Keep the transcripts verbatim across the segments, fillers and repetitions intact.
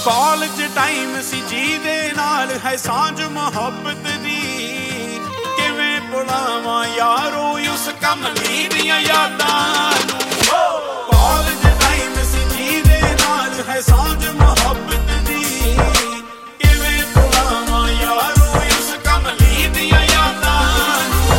College time ਸੀ ਜੀ ਦੇ ਨਾਲ ਹੈ ਸਾਂਝ ਮੁਹੱਬਤ ਦੀ, ਕਿਵੇਂ ਭੁਲਾਵਾਂ ਯਾਰੋ ਉਸ ਕਮਲੀ ਦੀਆਂ ਯਾਦਾਂ ਨੂੰ। ਕਾਲਜ ਟਾਈਮ ਸੀ ਜੀ ਦੇ ਨਾਲ ਹੈ ਸਾਂਝ ਮੁਹੱਬਤ ਦੀ, ਕਿਵੇਂ ਭੁਲਾਵਾਂ ਯਾਰੋ ਉਸ ਕਮਲੀ ਦੀਆਂ ਯਾਦਾਂ ਨੂੰ।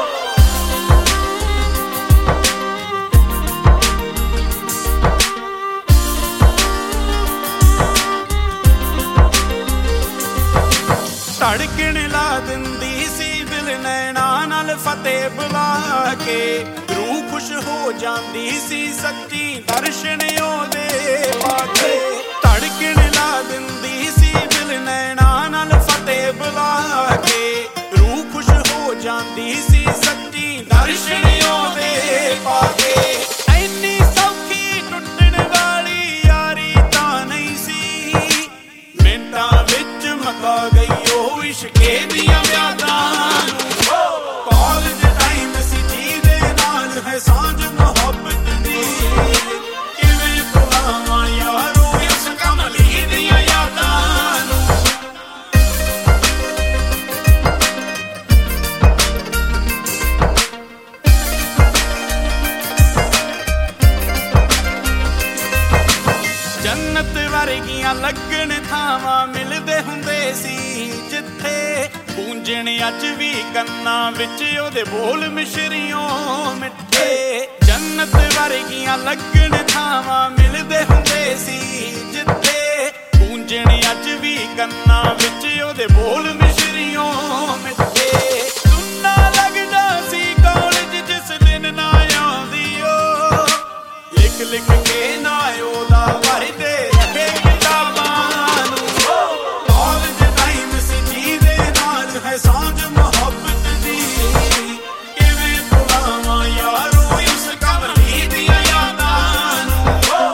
ਧੜਕਣ ਲਾ ਦਿੰਦੀ ਸੀ ਦਿਲ ਨੈਣਾ ਨਾਲ ਫਤਿਹ ਬੁਲਾ ਕੇ, ਰੂਹ ਖੁਸ਼ ਹੋ ਜਾਂਦੀ ਸੀ ਸੱਚੀ ਦਰਸ਼ਨ ਉਹਦੇ ਪਾ ਕੇ। ਧੜਕਣ ਲਾ ਦਿੰਦੀ ਸੀ ਦਿਲ ਨੈਣਾ ਨਾਲ ਫਤਿਹ ਬੁਲਾ ਕੇ, ਰੂਹ ਖੁਸ਼ ਹੋ ਜਾਂਦੀ ਸੀ ਸੱਚੀ ਦਰਸ਼ਨ ਉਹਦੇ ਪਾ ਕੇ। ਐਨੀ ਸੌਖੀ ਟੁੱਟਣ ਵਾਲੀ ਯਾਰੀ ਤਾਂ ਨਹੀਂ ਸੀ, ਮਿੰਟਾਂ ਵਿੱਚ ਮੁਕਾ ਗਈ ਉਹ ਇਸ਼ਕੇ ਦੀਆਂ ਯਾਦਾਂ ਨੂੰ। ਕਾਲਜ ਟਾਈਮ ਸੀ ਜੀ ਦੇ ਨਾਲ ਹੈ ਸਾਂਝ ਮੁਹੱਬਤ ਦੀ, ਕਿਵੇਂ ਭੁਲਾਵਾਂ ਯਾਰੋ ਉਸ ਕਮਲੀ ਦੀਆਂ ਯਾਦਾਂ ਨੂੰ। ਜੰਨਤ ਵਰਗੀਆਂ ਲੱਗਣ ਥਾਵਾਂ ਮਿਲਦੇ ਹੁੰਦੇ ਸੀ ਜਿੱਥੇ, ਗੂੰਜਣ ਅੱਜ ਵੀ ਕੰਨਾਂ ਵਿੱਚ ਉਹਦੇ ਬੋਲ ਮਿਸ਼ਰੀਓਂ ਮਿੱਠੇ। ਜੰਨਤ ਵਰਗੀਆਂ ਲੱਗਣ ਥਾਵਾਂ ਮਿਲਦੇ ਹੁੰਦੇ ਸੀ ਜਿੱਥੇ, ਗੂੰਜਣ ਅੱਜ ਵੀ ਕੰਨਾਂ ਵਿੱਚ ਉਹਦੇ ਬੋਲ ਮਿਸ਼ਰੀਓਂ ਮਿੱਠੇ। ਸੁੰਨਾ ਲੱਗਦਾ ਸੀ ਕਾਲਜ ਜਿਸ ਦਿਨ ਨਾ ਆਉਂਦੀ ਉਹ, ਲਿਖ ਲਿਖ ਕੇ ਨਾ ਉਹਦਾ ਵਰਦੇ ਰਹੇ ਕਿਤਾਬਾਂ ਨੂੰ। ਕਾਲਜ ਟਾਈਮ ਸੀ ਜੀ ਦੇ ਨਾਲ ਹੈ ਸਾਂਝ ਮੁਹੱਬਤ ਦੀ, ਕਿਵੇਂ ਭੁਲਾਵਾਂ ਯਾਰੋ ਉਸ ਕਮਲੀ ਦੀਆਂ ਯਾਦਾਂ ਨੂੰ।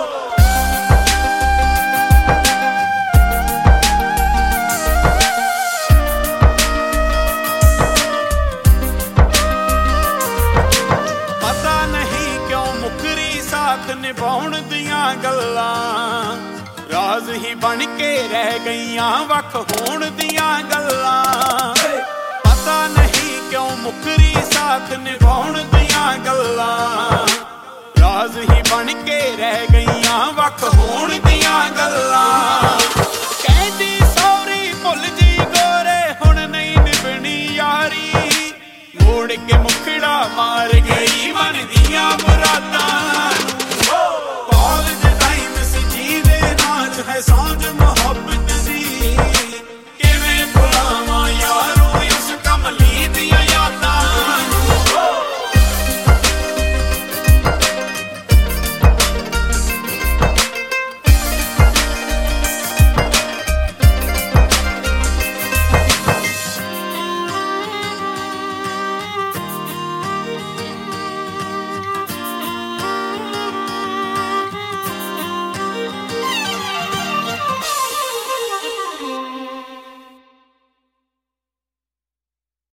ਪਤਾ ਨਹੀਂ ਕਿਉਂ ਮੁੱਕਰੀ ਸਾਥ ਨਿਭਾਉਣ ਦੀਆਂ ਗੱਲਾਂ, ਰਾਜ਼ ਹੀ ਬਣ ਕੇ ਰਹਿ ਗਈਆਂ ਵੱਖ ਹੋਣ ਦੀਆਂ ਗੱਲਾਂ। ਪਤਾ ਨਹੀਂ ਕਿਉਂ ਮੁੱਕਰੀ ਸਾਥ ਨਿਭਾਉਣ ਦੀਆਂ ਗੱਲਾਂ, ਰਾਜ਼ ਹੀ ਬਣ ਕੇ ਰਹਿ ਗਈਆਂ ਵੱਖ ਹੋਣ ਦੀਆਂ ਗੱਲਾਂ। ਕਹਿੰਦੀ ਸੌਰੀ ਭੁੱਲ ਜੀ ਗੋਰੇ ਹੁਣ ਨਹੀਂ ਨਿਭਣੀ ਯਾਰੀ, ਮੋੜ ਕੇ ਮੁਖੜਾ ਮਾਰ ਗਈ